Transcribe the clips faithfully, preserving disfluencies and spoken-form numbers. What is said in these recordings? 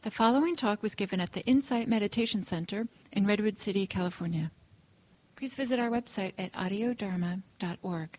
The following talk was given at the Insight Meditation Center in Redwood City, California. Please visit our website at audio dharma dot org.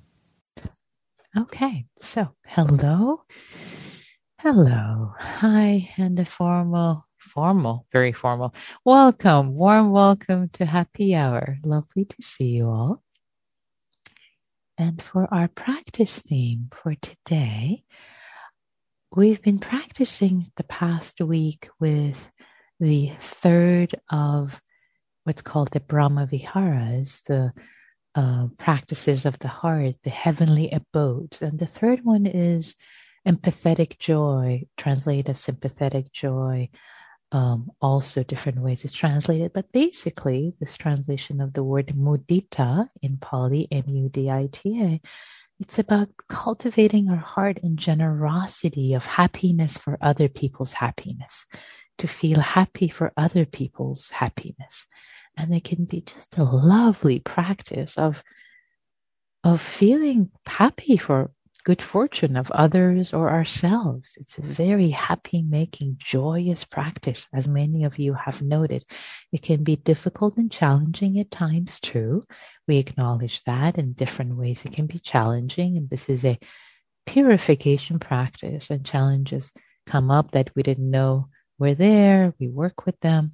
Okay, so hello, hello, hi, and a formal, formal, very formal welcome, warm welcome to Happy Hour. Lovely to see you all. And for our practice theme for today, we've been practicing the past week with the third of what's called the Brahma Viharas, the uh, practices of the heart, the heavenly abodes. And the third one is empathetic joy, translated as sympathetic joy. Um, also different ways it's translated, but basically this translation of the word mudita in Pali, M U D I T A, it's about cultivating our heart in generosity of happiness for other people's happiness, to feel happy for other people's happiness. And it can be just a lovely practice of, of feeling happy for good fortune of others or ourselves. It's a very happy-making, joyous practice, as many of you have noted. It can be difficult and challenging at times too. We acknowledge that in different ways. It can be challenging, and this is a purification practice, and challenges come up that we didn't know were there. We work with them.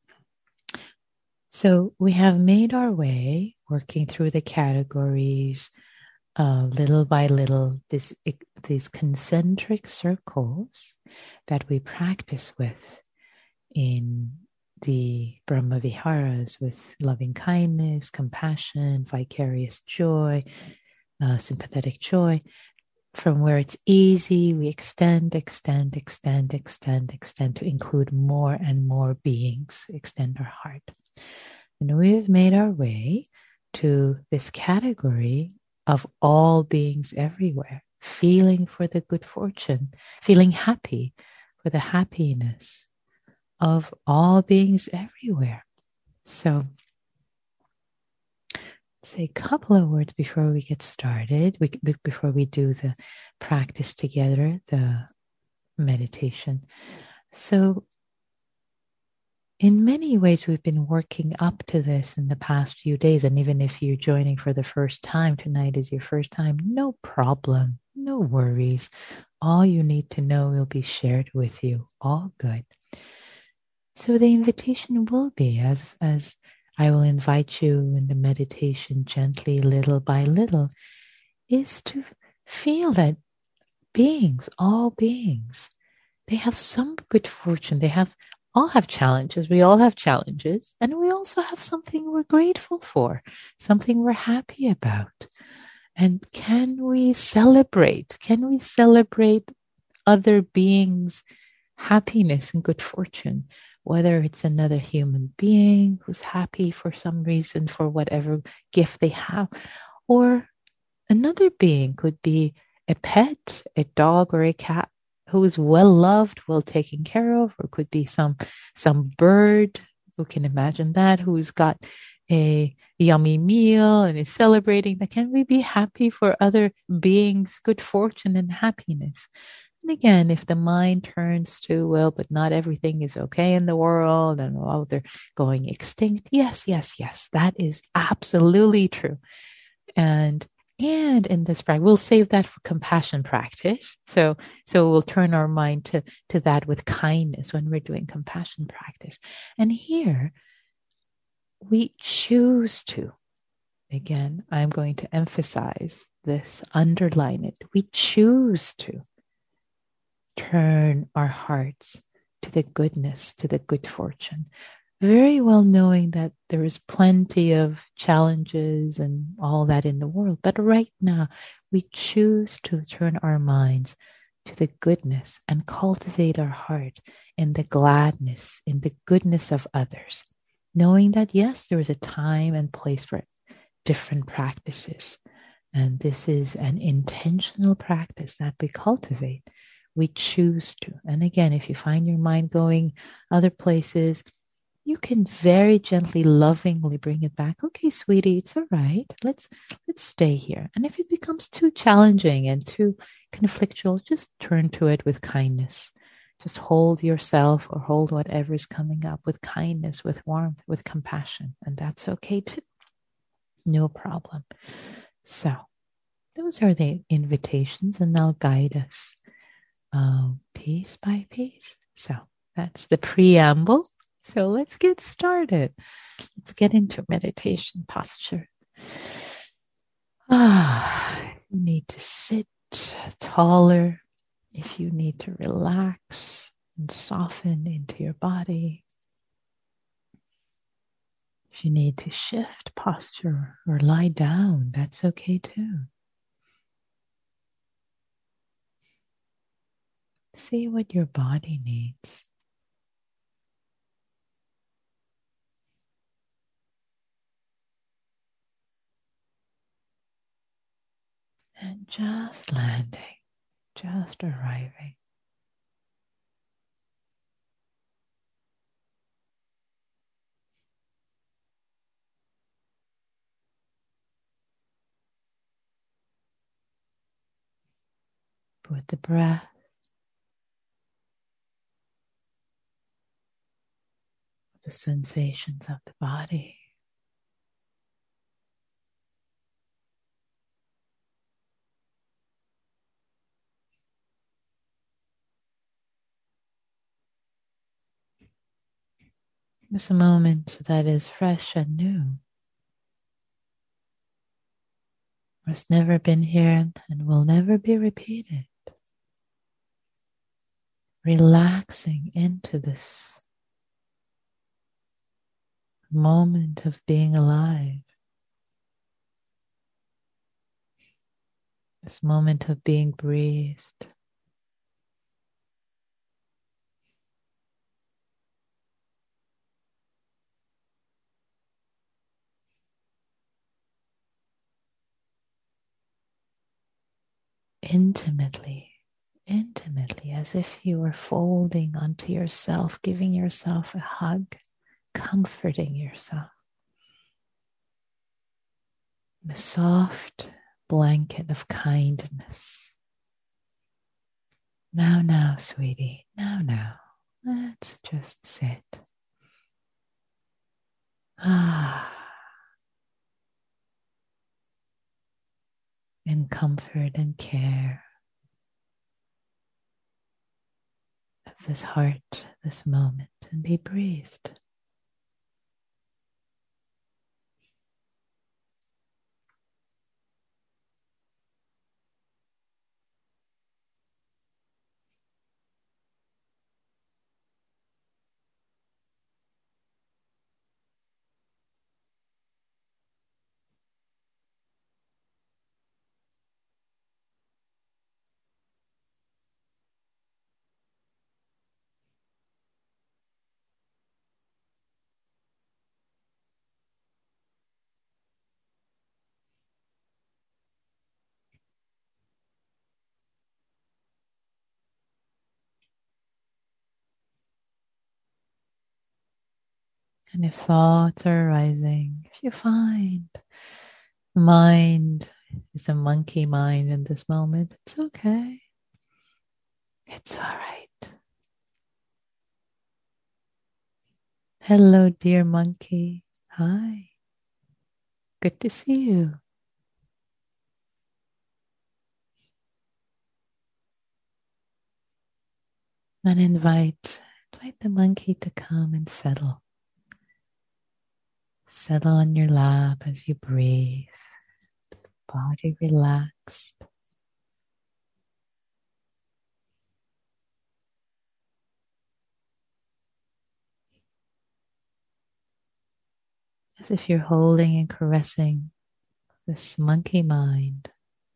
So we have made our way working through the categories Uh, little by little, this, these concentric circles that we practice with in the Brahma Viharas, with loving kindness, compassion, vicarious joy, uh, sympathetic joy. From where it's easy, we extend, extend, extend, extend, extend to include more and more beings, extend our heart. And we've made our way to this category of all beings everywhere, feeling for the good fortune, feeling happy for the happiness of all beings everywhere. So, say a couple of words before we get started, we, before we do the practice together, the meditation. So, in many ways, we've been working up to this in the past few days. And even if you're joining for the first time, tonight is your first time, no problem, no worries. All you need to know will be shared with you. All good. So the invitation will be, as, as I will invite you in the meditation gently, little by little, is to feel that beings, all beings, they have some good fortune. They have all have challenges. We all have challenges. And we also have something we're grateful for, something we're happy about. And can we celebrate? Can we celebrate other beings' happiness and good fortune? Whether it's another human being who's happy for some reason, for whatever gift they have, or another being could be a pet, a dog or a cat, who is well loved, well taken care of, or could be some some bird, who can imagine that, who's got a yummy meal and is celebrating that. Can we be happy for other beings' good fortune and happiness? And again, if the mind turns to, well, but not everything is okay in the world, and oh, they're going extinct. Yes, yes, yes, that is absolutely true. And And in this practice, we'll save that for compassion practice. So, so we'll turn our mind to, to that with kindness when we're doing compassion practice. And here, we choose to. Again, I'm going to emphasize this, underline it. We choose to turn our hearts to the goodness, to the good fortune. Very well knowing that there is plenty of challenges and all that in the world. But right now, we choose to turn our minds to the goodness and cultivate our heart in the gladness, in the goodness of others. Knowing that, yes, there is a time and place for different practices. And this is an intentional practice that we cultivate. We choose to. And again, if you find your mind going other places, you can very gently, lovingly bring it back. Okay, sweetie, it's all right. Let's let's stay here. And if it becomes too challenging and too conflictual, just turn to it with kindness. Just hold yourself or hold whatever is coming up with kindness, with warmth, with compassion. And that's okay too. No problem. So those are the invitations, and they'll guide us um, piece by piece. So that's the preamble. So let's get started. Let's get into meditation posture. Ah, you need to sit taller. If you need to relax and soften into your body, if you need to shift posture or lie down, that's okay too. See what your body needs. And just landing, just arriving. With the breath, the sensations of the body. This moment that is fresh and new, has never been here and will never be repeated. Relaxing into this moment of being alive, this moment of being breathed. Intimately, intimately, as if you were folding onto yourself, giving yourself a hug, comforting yourself. The soft blanket of kindness. Now, now, sweetie, now, now, let's just sit. Ah, in comfort and care of this heart, this moment, and be breathed. And if thoughts are arising, if you find the mind is a monkey mind in this moment, it's okay. It's all right. Hello, dear monkey. Hi. Good to see you. And invite, invite the monkey to come and settle. Settle on your lap as you breathe. Body relaxed. As if you're holding and caressing this monkey mind.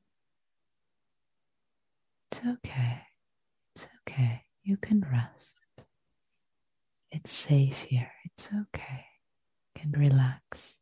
It's okay. It's okay. You can rest. It's safe here. It's okay. You can relax.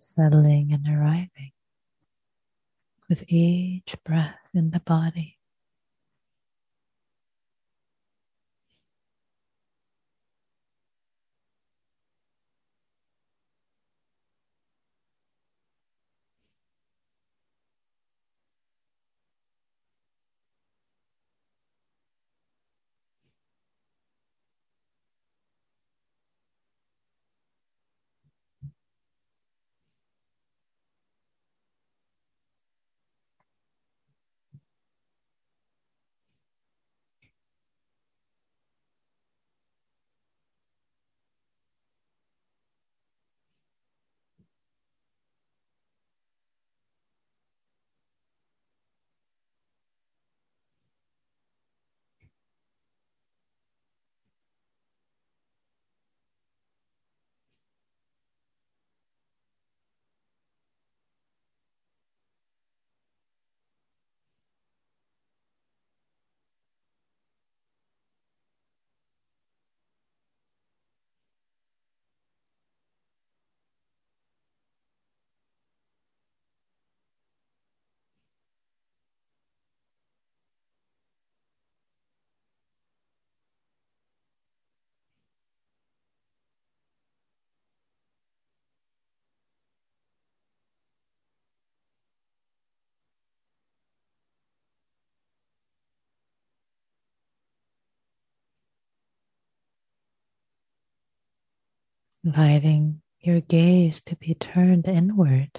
settling and arriving with each breath in the body. Inviting your gaze to be turned inward.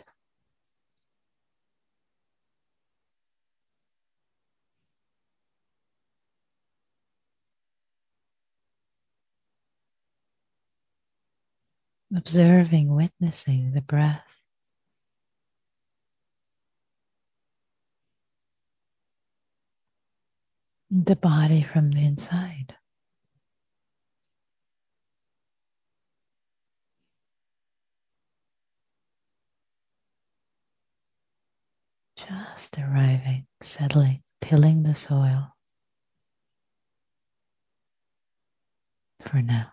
Observing, witnessing the breath. The body from the inside. Just arriving, settling, tilling the soil for now.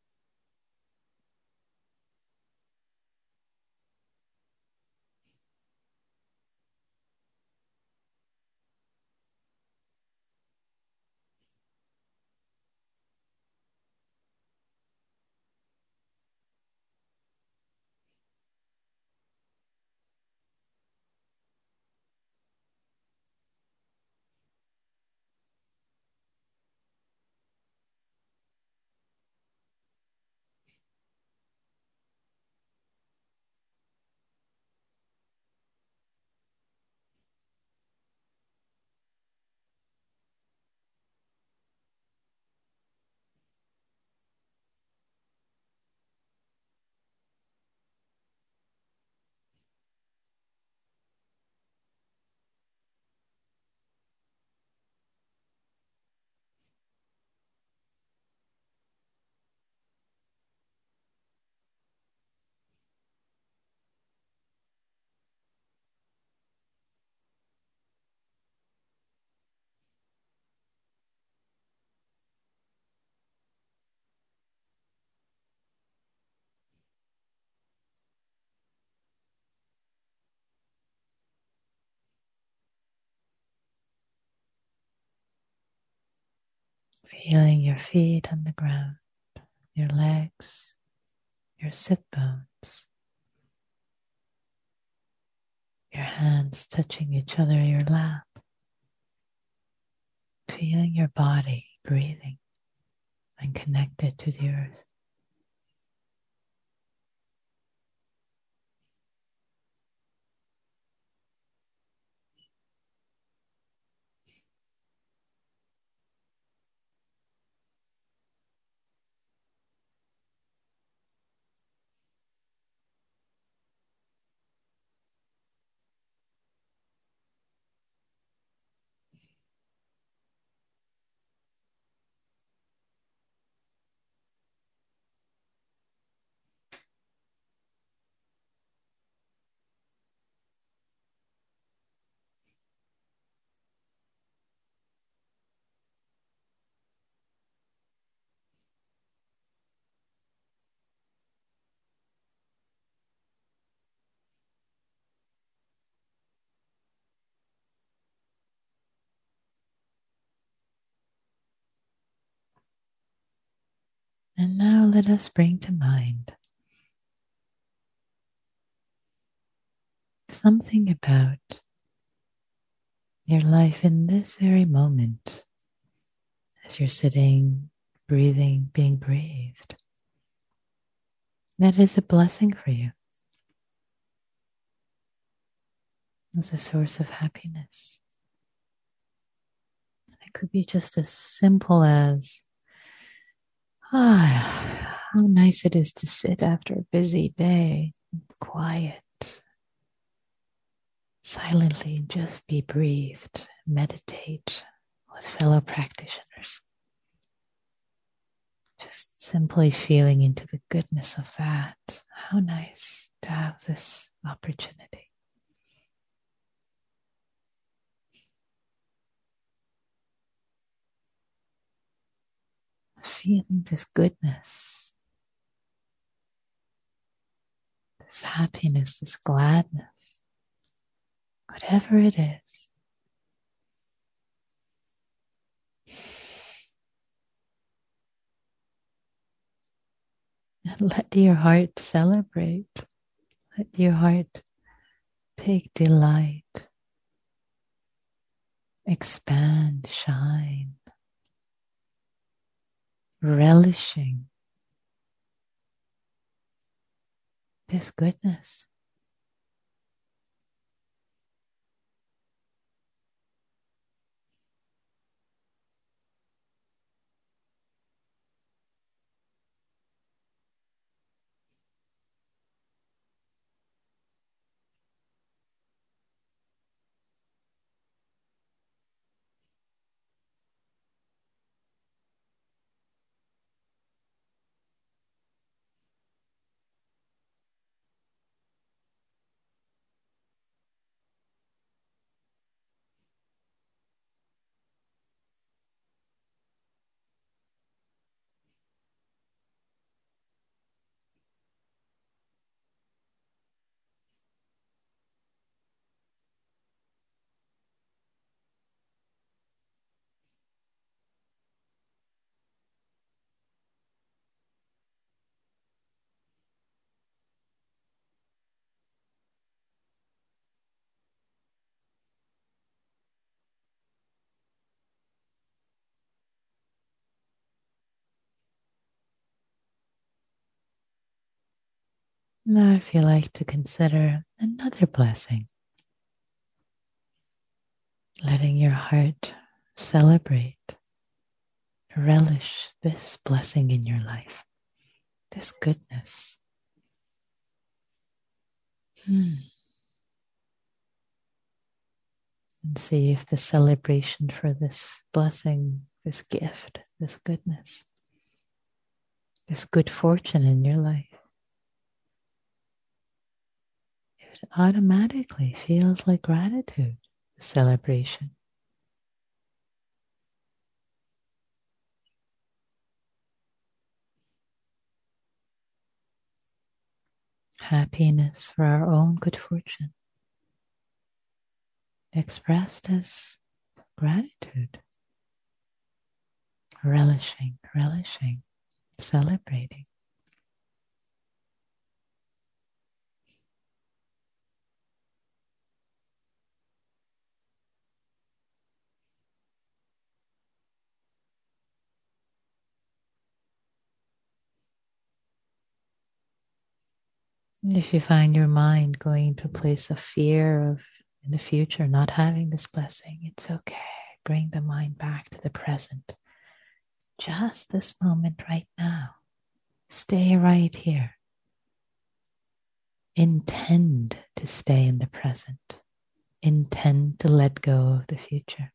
Feeling your feet on the ground, your legs, your sit bones, your hands touching each other, your lap. Feeling your body breathing and connected to the earth. And now let us bring to mind something about your life in this very moment as you're sitting, breathing, being breathed. That is a blessing for you. It's a source of happiness. It could be just as simple as, ah, how nice it is to sit after a busy day, quiet, silently, just be breathed, meditate with fellow practitioners. Just simply feeling into the goodness of that. How nice to have this opportunity. Feeling this goodness, this happiness, this gladness, whatever it is. And let your heart celebrate. Let your heart take delight, expand, shine, relishing this goodness. Now if you like to consider another blessing, letting your heart celebrate, relish this blessing in your life, this goodness. Hmm. And see if the celebration for this blessing, this gift, this goodness, this good fortune in your life, it automatically feels like gratitude, celebration. Happiness for our own good fortune, expressed as gratitude, relishing, relishing, celebrating. If you find your mind going to a place of fear of in the future not having this blessing, it's okay. Bring the mind back to the present. Just this moment right now. Stay right here. Intend to stay in the present. Intend to let go of the future.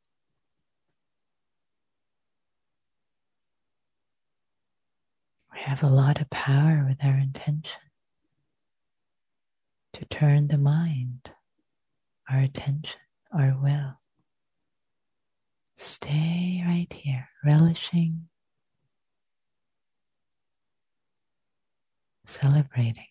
We have a lot of power with our intention to turn the mind, our attention, our will. Stay right here, relishing, celebrating.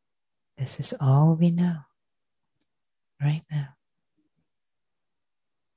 This is all we know right now.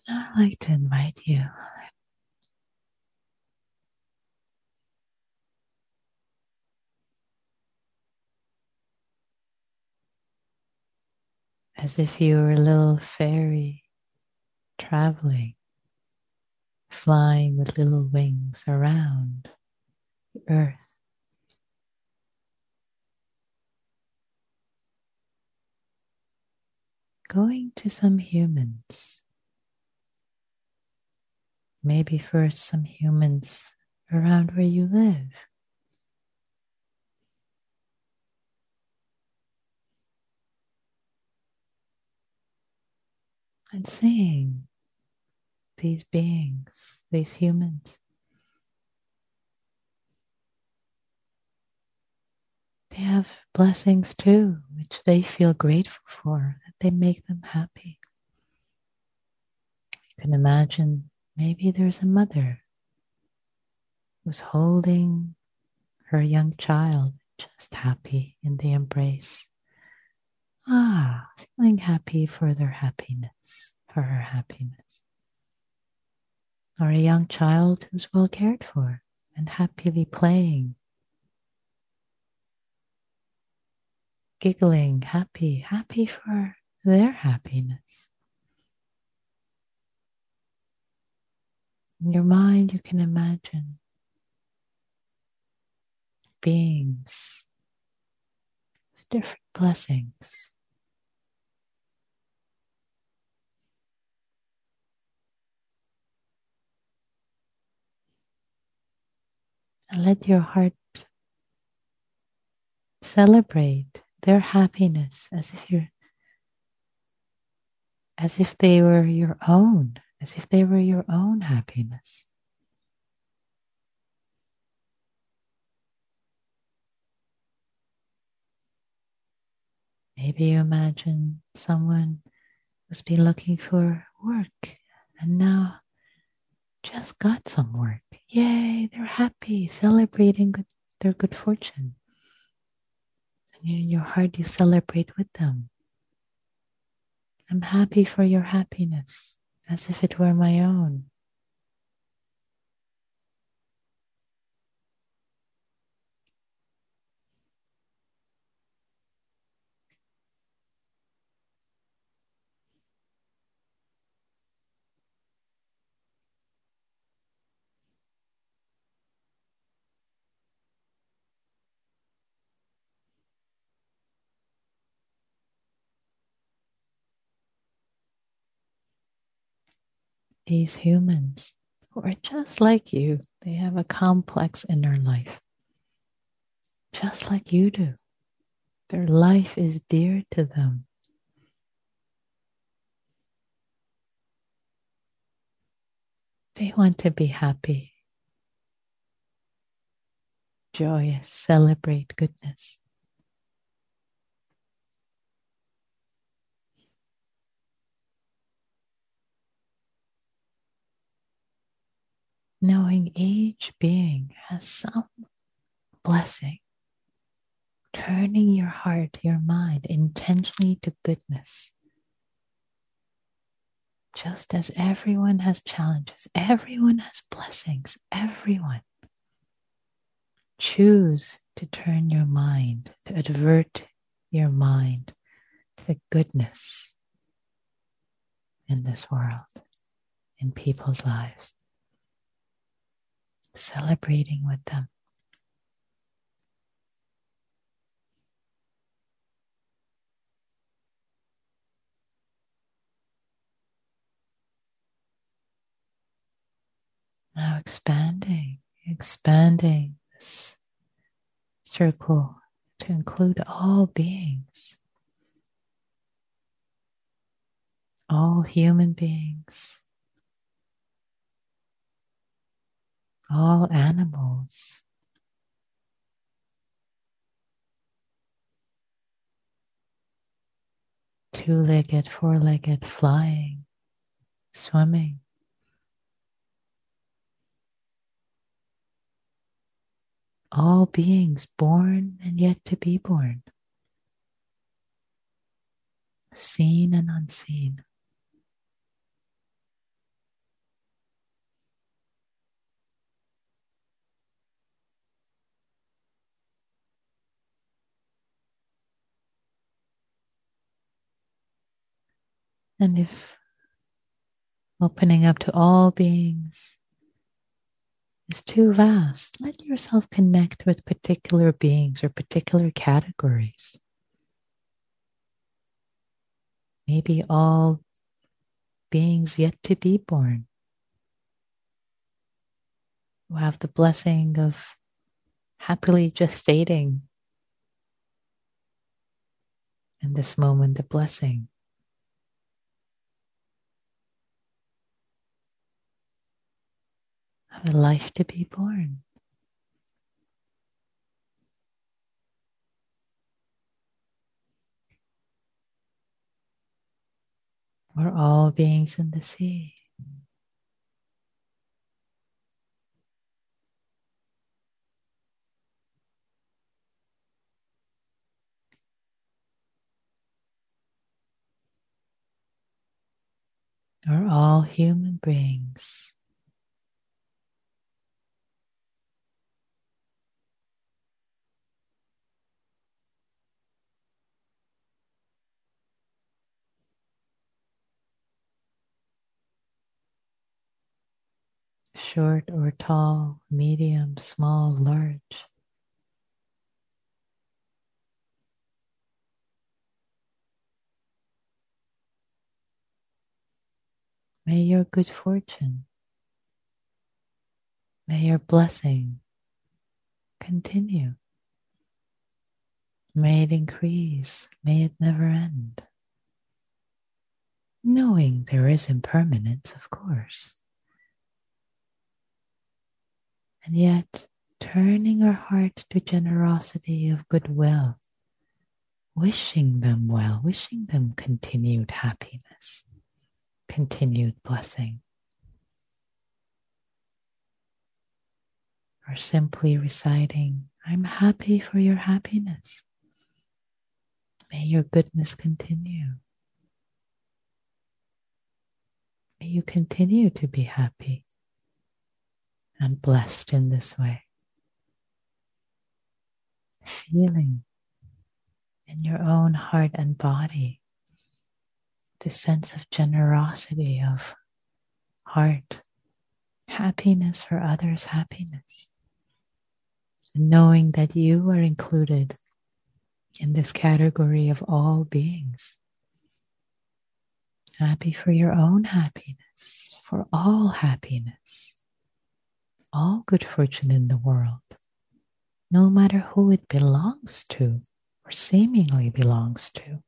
I'd like to invite you as if you were a little fairy traveling, flying with little wings around the earth. Going to some humans, maybe first some humans around where you live. And seeing these beings, these humans, they have blessings too, which they feel grateful for, that they make them happy. You can imagine maybe there's a mother who's holding her young child, just happy in the embrace. Ah, feeling happy for their happiness, for her happiness. Or a young child who's well cared for and happily playing, giggling, happy, happy for their happiness. In your mind, you can imagine beings with different blessings. And let your heart celebrate their happiness as if you're as if they were your own, as if they were your own happiness. Maybe you imagine someone who's been looking for work and now just got some work. Yay, they're happy, celebrating good, their good fortune. And in your heart, you celebrate with them. I'm happy for your happiness, as if it were my own. These humans who are just like you, they have a complex inner life, just like you do. Their life is dear to them. They want to be happy, joyous, celebrate goodness. Knowing each being has some blessing, turning your heart, your mind intentionally to goodness. Just as everyone has challenges, everyone has blessings, everyone. Choose to turn your mind, to advert your mind to the goodness in this world, in people's lives. Celebrating with them. Now expanding, expanding this circle to include all beings, all human beings, all animals, two-legged, four-legged, flying, swimming. All beings born and yet to be born, seen and unseen. And if opening up to all beings is too vast, let yourself connect with particular beings or particular categories. Maybe all beings yet to be born, who have the blessing of happily gestating in this moment, the blessing of a life to be born. Or all beings in the sea. Or all human beings. Short or tall, medium, small, large. May your good fortune, may your blessing continue. May it increase, may it never end. Knowing there is impermanence, of course. And yet, turning our heart to generosity of goodwill, wishing them well, wishing them continued happiness, continued blessing. Or simply reciting, I'm happy for your happiness. May your goodness continue. May you continue to be happy and blessed in this way. Feeling in your own heart and body the sense of generosity of heart, happiness for others' happiness. And knowing that you are included in this category of all beings. Happy for your own happiness, for all happiness, all good fortune in the world, no matter who it belongs to or seemingly belongs to.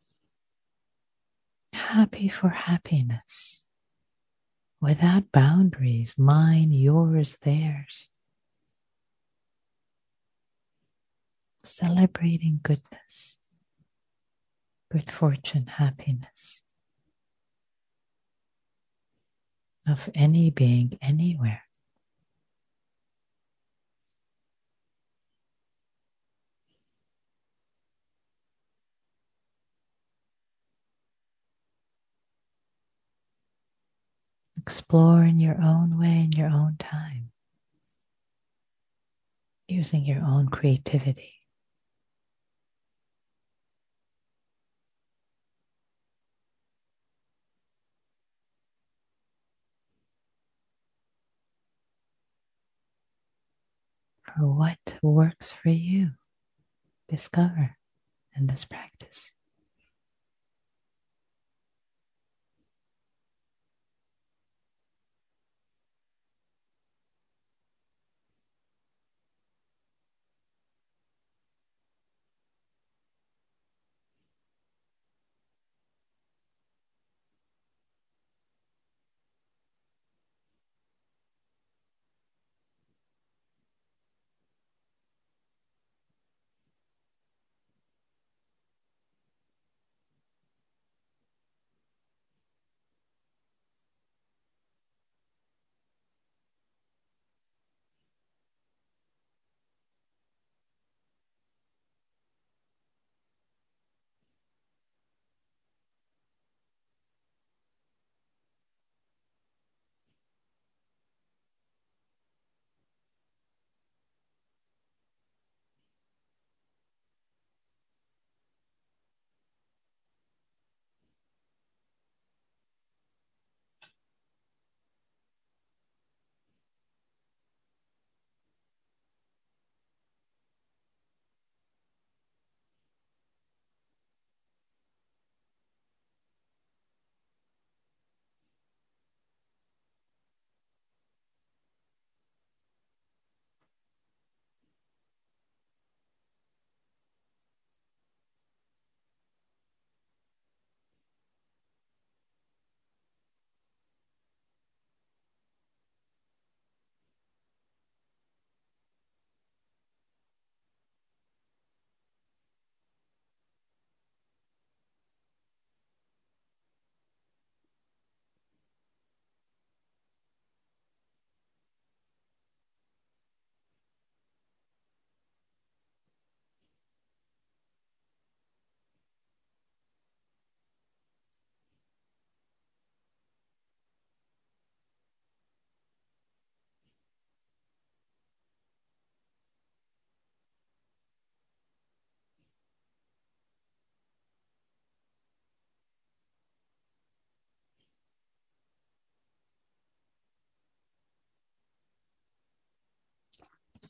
Happy for happiness, without boundaries, mine, yours, theirs. Celebrating goodness, good fortune, happiness of any being anywhere. Explore in your own way, in your own time, using your own creativity. For what works for you, discover in this practice.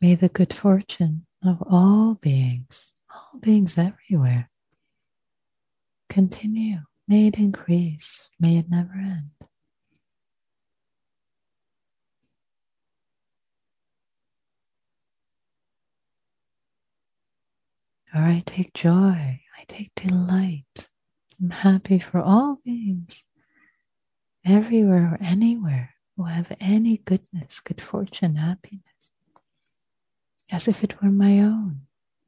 May the good fortune of all beings, all beings everywhere, continue. May it increase. May it never end. Or I take joy. I take delight. I'm happy for all beings, everywhere or anywhere, who have any goodness, good fortune, happiness, as if it were my own.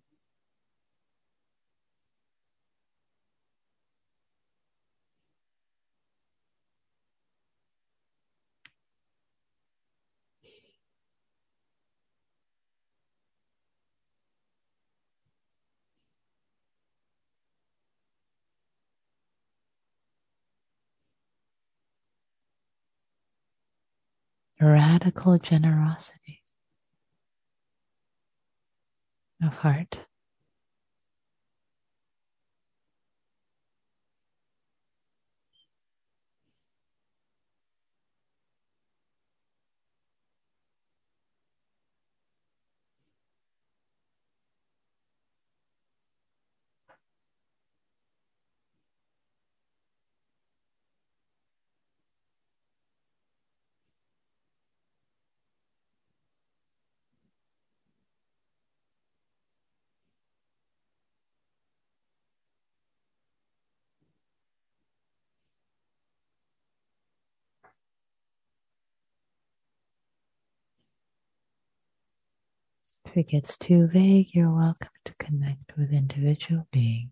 Radical generosity of heart. If it gets too vague, you're welcome to connect with individual beings.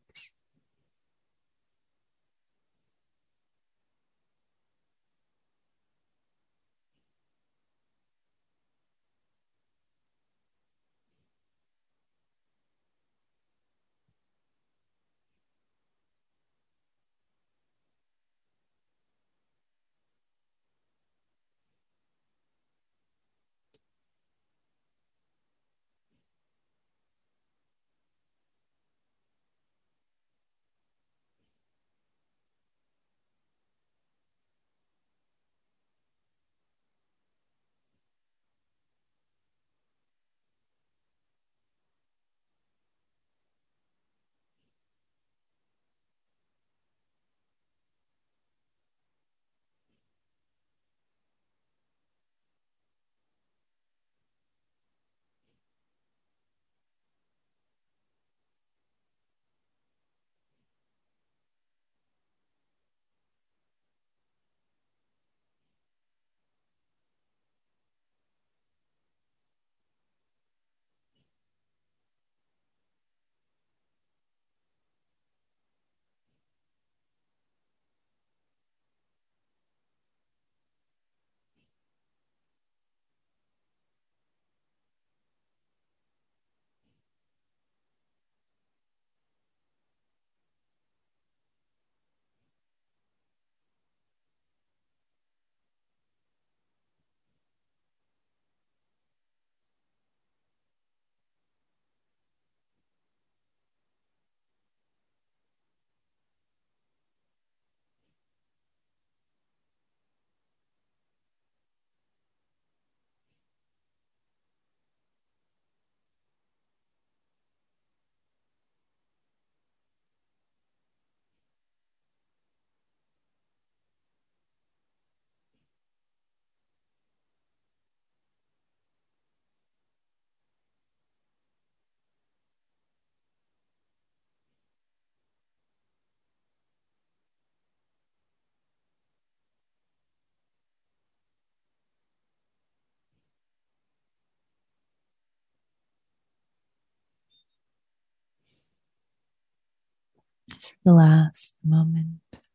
The last moment,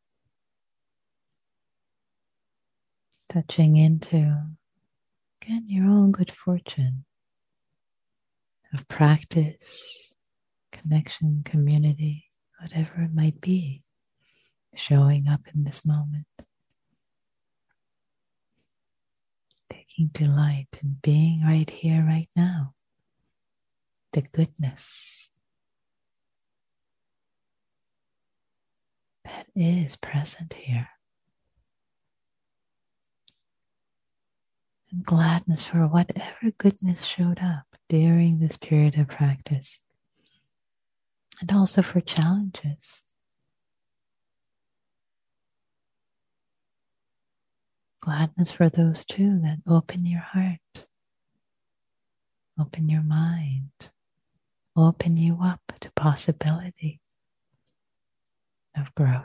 touching into, again, your own good fortune of practice, connection, community, whatever it might be, showing up in this moment. Taking delight in being right here, right now. The goodness that is present here. And gladness for whatever goodness showed up. during this period of practice, and also for challenges. Gladness for those too that open your heart, open your mind, open you up to possibility of growth.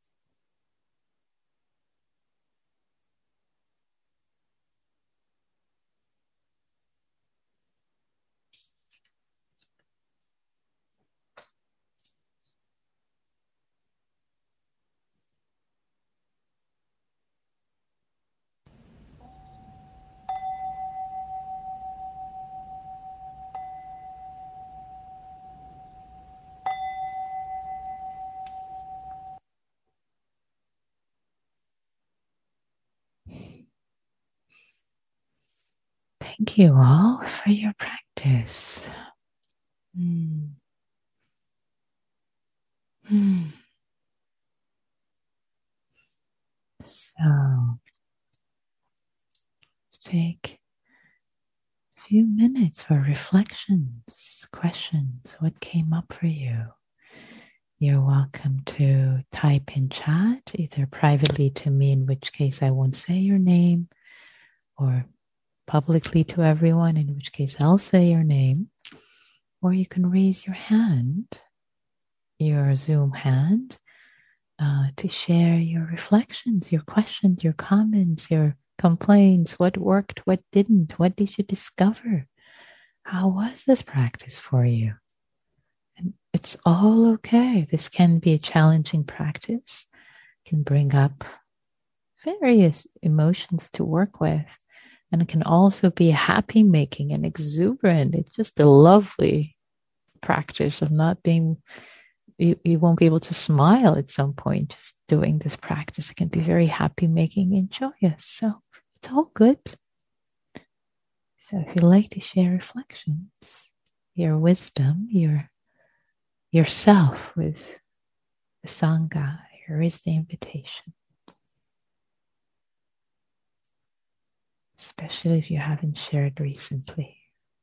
Thank you all for your practice. Mm. Mm. So, let's take a few minutes for reflections, questions. What came up for you? You're welcome to type in chat, either privately to me, in which case I won't say your name, or publicly to everyone, in which case I'll say your name. Or you can raise your hand, your Zoom hand, uh, to share your reflections, your questions, your comments, your complaints, what worked, what didn't, what did you discover? How was this practice for you? And it's all okay. This can be a challenging practice, can bring up various emotions to work with, and it can also be happy making and exuberant. It's just a lovely practice of not being, you, you won't be able to smile at some point just doing this practice. It can be very happy making and joyous. So it's all good. So if you'd like to share reflections, your wisdom, your yourself with the Sangha, here is the invitation. Especially if you haven't shared recently.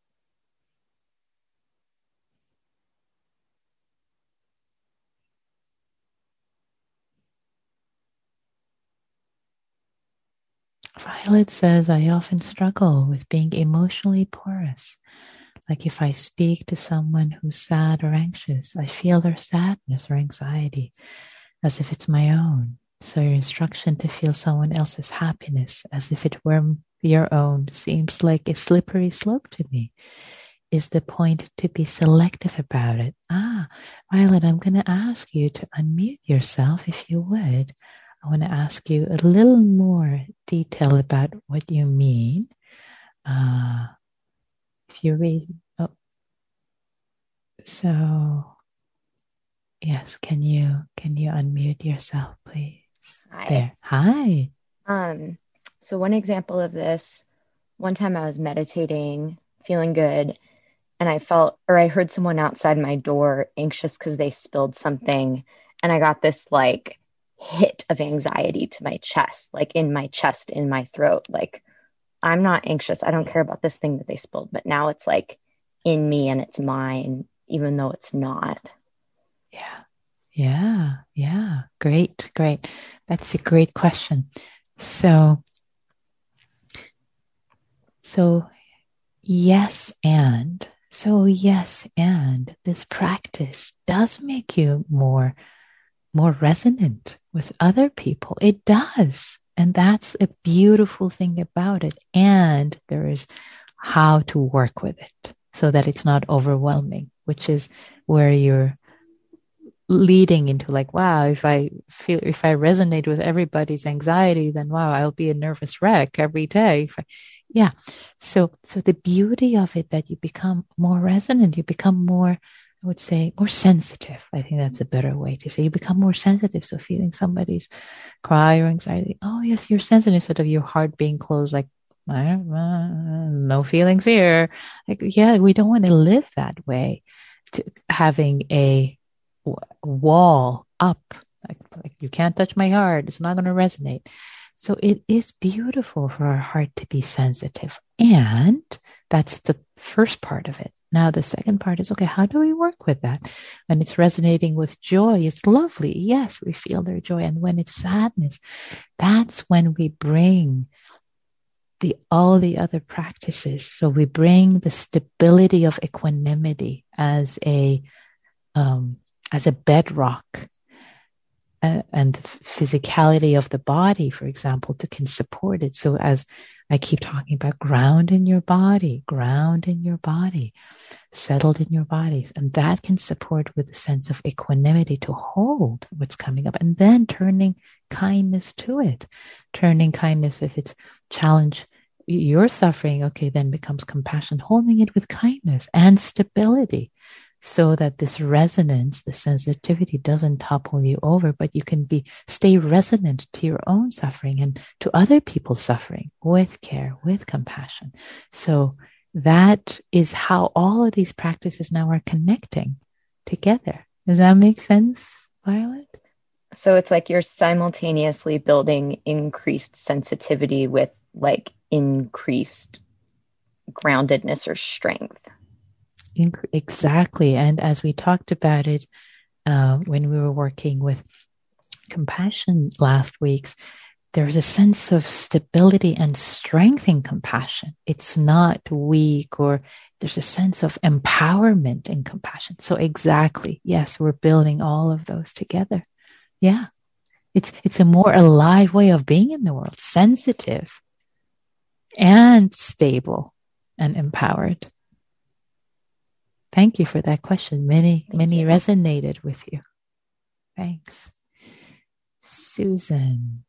Violet says, I often struggle with being emotionally porous. Like if I speak to someone who's sad or anxious, I feel their sadness or anxiety as if it's my own. So your instruction to feel someone else's happiness as if it were your own seems like a slippery slope to me. Is the point to be selective about it? Ah, Violet, I'm going to ask you to unmute yourself if you would. I want to ask you a little more detail about what you mean. Uh, if you raise, oh, so yes, can you can you unmute yourself, please? Hi. There. Hi. Um, so one example of this, one time I was meditating, feeling good, and I felt, or I heard someone outside my door anxious because they spilled something, and I got this like hit of anxiety to my chest, like in my chest, in my throat. Like, I'm not anxious. I don't care about this thing that they spilled, but now it's like in me and it's mine, even though it's not. Yeah. Yeah. Yeah. Great. Great. That's a great question. So, so yes, and so yes, and this practice does make you more, more resonant with other people. It does. And that's a beautiful thing about it. And there is how to work with it so that it's not overwhelming, which is where you're leading into like, wow, if I feel, if I resonate with everybody's anxiety, then wow, I'll be a nervous wreck every day. If I, yeah. So, so the beauty of it that you become more resonant, you become more, I would say, more sensitive. I think that's a better way to say. You become more sensitive. So feeling somebody's cry or anxiety, oh yes, you're sensitive instead of your heart being closed, like, uh, no feelings here. Like, yeah, we don't want to live that way. To having a wall up, like, like you can't touch my heart, it's not going to resonate. So it is beautiful for our heart to be sensitive. And That's the first part of it. Now, the second part is, okay, how do we work with that? When it's resonating with joy, it's lovely. Yes, we feel their joy. And when it's sadness, that's when we bring the all the other practices. So we bring the stability of equanimity as a um, as a bedrock, uh, and the physicality of the body, for example, to can support it. So as I keep talking about, ground in your body, ground in your body, settled in your bodies. And that can support with a sense of equanimity to hold what's coming up, and then turning kindness to it. Turning kindness, if it's challenge you're suffering, okay, then becomes compassion, holding it with kindness and stability, so that this resonance, the sensitivity doesn't topple you over, but you can be stay resonant to your own suffering and to other people's suffering with care, with compassion. So that is how all of these practices now are connecting together. Does that make sense, Violet? So it's like you're simultaneously building increased sensitivity with like increased groundedness or strength. Exactly. And as we talked about it uh, when we were working with compassion last week's, there's a sense of stability and strength in compassion. It's not weak, or there's a sense of empowerment in compassion. So exactly, yes, we're building all of those together. Yeah. It's, it's a more alive way of being in the world, sensitive and stable and empowered. Thank you for that question. Many, Thank many you. Resonated with you. Thanks. Susan.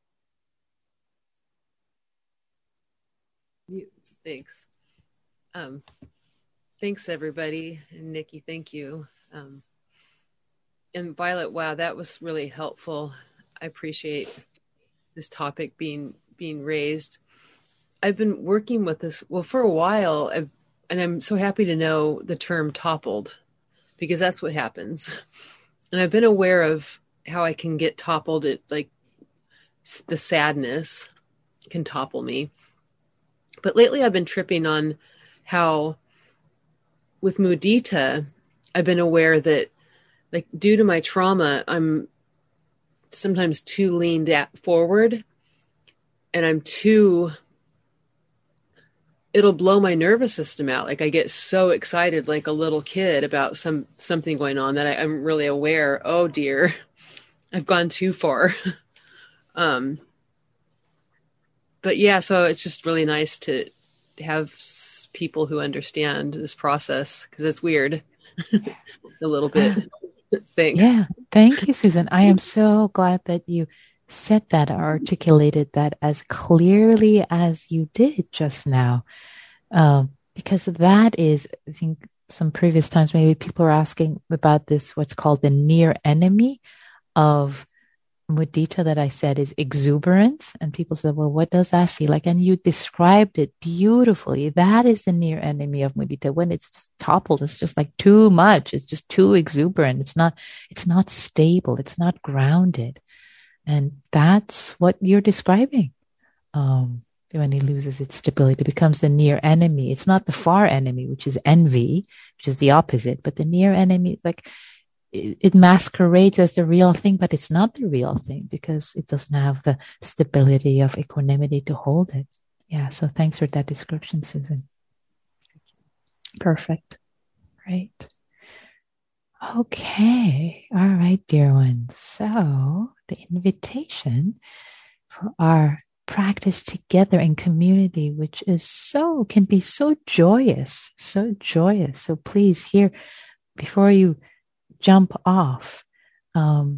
Thanks. Um, thanks, everybody. And Nikki, thank you. Um, and Violet, wow, that was really helpful. I appreciate this topic being being raised. I've been working with this, well, for a while, I've, and I'm so happy to know the term toppled, because that's what happens. And I've been aware of how I can get toppled at, like, the sadness can topple me. But lately I've been tripping on how with mudita, I've been aware that, like, due to my trauma, I'm sometimes too leaned at forward, and I'm too, it'll blow my nervous system out. Like, I get so excited like a little kid about some something going on that I, I'm really aware, oh dear, I've gone too far. um, but yeah, so it's just really nice to have people who understand this process, because it's weird a little bit. Thanks. Yeah. Thank you, Susan. I am so glad that you said that, or articulated that as clearly as you did just now. Um, because that is, I think some previous times, maybe people are asking about this, what's called the near enemy of mudita that I said is exuberance. And people said, well, what does that feel like? And you described it beautifully. That is the near enemy of mudita. When it's just toppled, it's just like too much. It's just too exuberant. It's not, it's not stable. It's not grounded. And that's what you're describing. Um, when it loses its stability, it becomes the near enemy. It's not the far enemy, which is envy, which is the opposite, but the near enemy, like, it masquerades as the real thing, but it's not the real thing because it doesn't have the stability of equanimity to hold it. Yeah. So thanks for that description, Susan. Perfect. Great. Okay. All right, dear ones. So the invitation for our practice together in community, which is so, can be so joyous, so joyous. So please, here, before you jump off, um,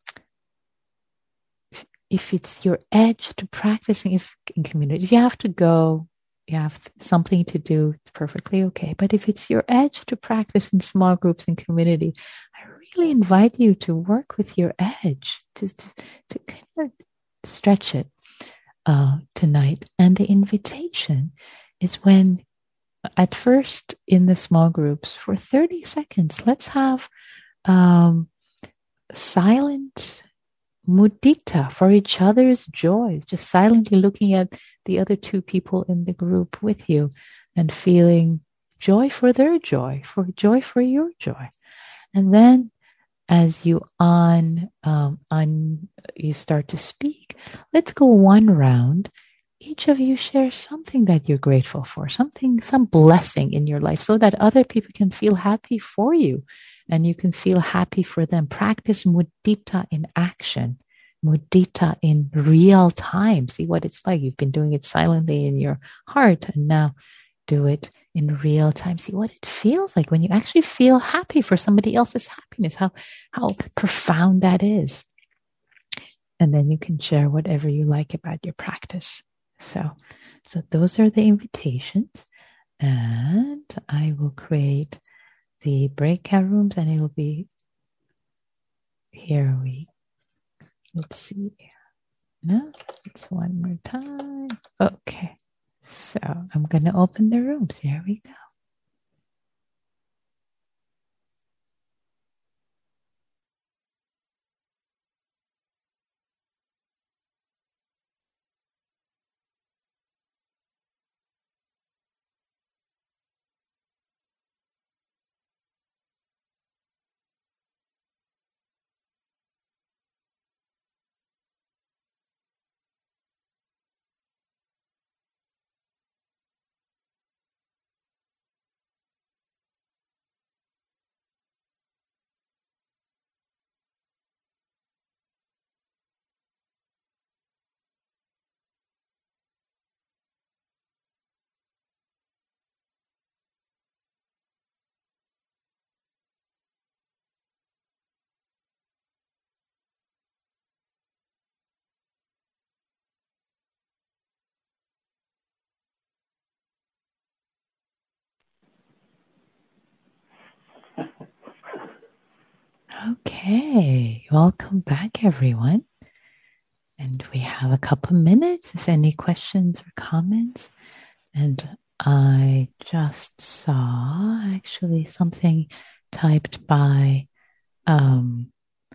if, if it's your edge to practicing if in community, if you have to go, you have something to do, it's perfectly okay. But if it's your edge to practice in small groups in community, I really invite you to work with your edge, to, to, to kind of stretch it uh, tonight. And the invitation is when, at first in the small groups, for thirty seconds, let's have Um, silent mudita for each other's joys, just silently looking at the other two people in the group with you. and feeling joy for their joy, for joy for your joy. And then as you on, um, on, you start to speak, let's go one round. Each of you share something that you're grateful for, something, some blessing in your life so that other people can feel happy for you and you can feel happy for them. Practice mudita in action, mudita in real time. See what it's like. You've been doing it silently in your heart and now do it in real time. See what it feels like when you actually feel happy for somebody else's happiness, how, how profound that is. And then you can share whatever you like about your practice. So, so those are the invitations, and I will create the breakout rooms, and it'll be here. We let's see. No, it's one more time. Okay, so I'm going to open the rooms. Here we go. Okay, welcome back, everyone. And we have a couple minutes if any questions or comments. And I just saw actually something typed by um,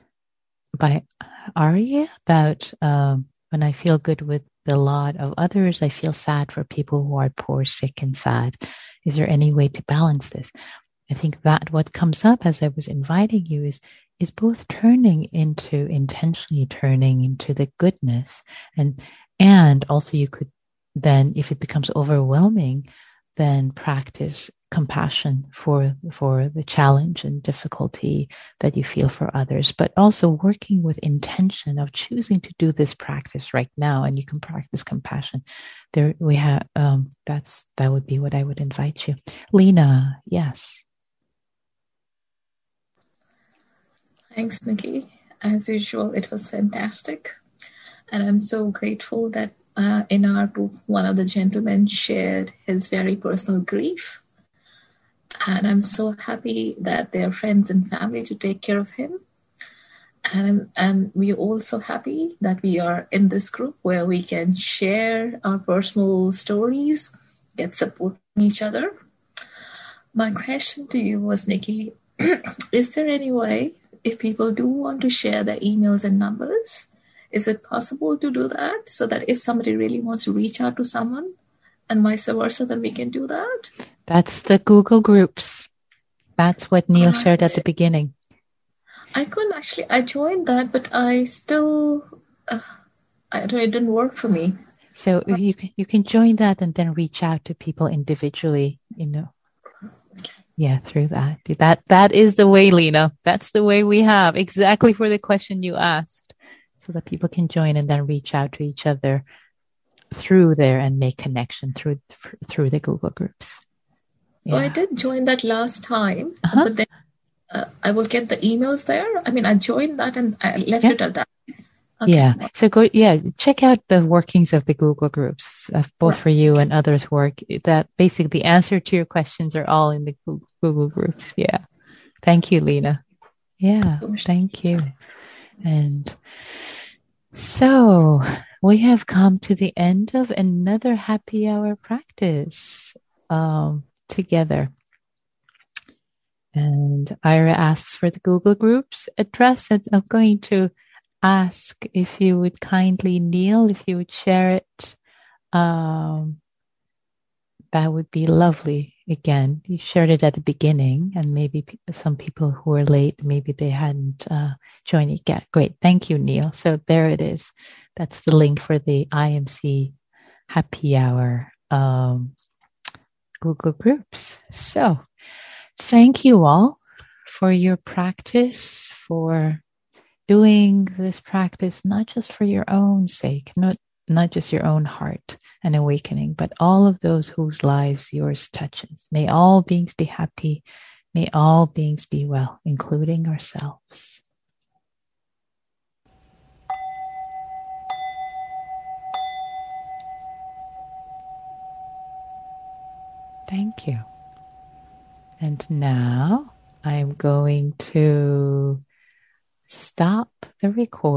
by Arya about um, when I feel good with the lot of others, I feel sad for people who are poor, sick, and sad. Is there any way to balance this? I think that what comes up as I was inviting you is is both turning into intentionally turning into the goodness, and and also you could then, if it becomes overwhelming, then practice compassion for for the challenge and difficulty that you feel for others, but also working with intention of choosing to do this practice right now, and you can practice compassion. There we have um, that's that would be what I would invite you, Lena. Yes. Thanks, Nikki. As usual, it was fantastic. And I'm so grateful that uh, in our group, one of the gentlemen shared his very personal grief. And I'm so happy that there are friends and family to take care of him. And, and we're also happy that we are in this group where we can share our personal stories, get support from each other. My question to you was, Nikki, is there any way, if people do want to share their emails and numbers, is it possible to do that so that if somebody really wants to reach out to someone and vice versa, then we can do that? That's the Google Groups. That's what Neil Right. shared at the beginning. I couldn't actually, I joined that, but I still, uh, I don't, it didn't work for me. So if you can, you can join that and then reach out to people individually, you know. Yeah, through that. That that is the way, Lena. That's the way we have, exactly for the question you asked, so that people can join and then reach out to each other through there and make connection through through the Google Groups. So Yeah. I did join that last time, Uh-huh. but then uh, I will get the emails there. I mean, I joined that and I left Yeah. it at that. Okay. Yeah. So go, yeah, check out the workings of the Google Groups, uh, both Right. for you and others' work. That basically the answer to your questions are all in the Google, Google Groups. Yeah. Thank you, Lena. Yeah. Thank you. And so we have come to the end of another happy hour practice um, together. And Ira asks for the Google Groups address, and I'm going to ask if you would kindly, Neil, if you would share it, um, that would be lovely. Again, you shared it at the beginning, and maybe p- some people who are late, maybe they hadn't uh, joined it yet. Great. Thank you, Neil. So there it is. That's the link for the I M C Happy Hour um, Google Groups. So thank you all for your practice, for doing this practice, not just for your own sake, not, not just your own heart and awakening, but all of those whose lives yours touches. May all beings be happy. May all beings be well, including ourselves. Thank you. And now I'm going to stop the recording.